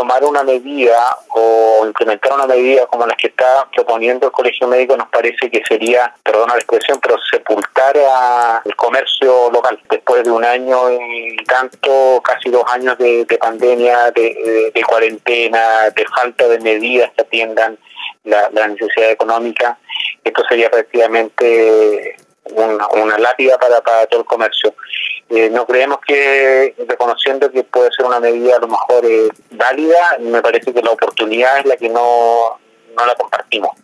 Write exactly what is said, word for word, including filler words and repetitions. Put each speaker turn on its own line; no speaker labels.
tomar una medida o implementar una medida como la que está proponiendo el Colegio Médico nos parece que sería, perdona la expresión, pero sepultar a el comercio local. Después de un año y tanto, casi dos años de, de pandemia, de, de, de cuarentena, de falta de medidas que atiendan la, la necesidad económica, esto sería prácticamente una, una lápida para, para todo el comercio. Eh, no creemos que, reconociendo que puede ser una medida a lo mejor eh, válida, me parece que la oportunidad es la que no, no la compartimos.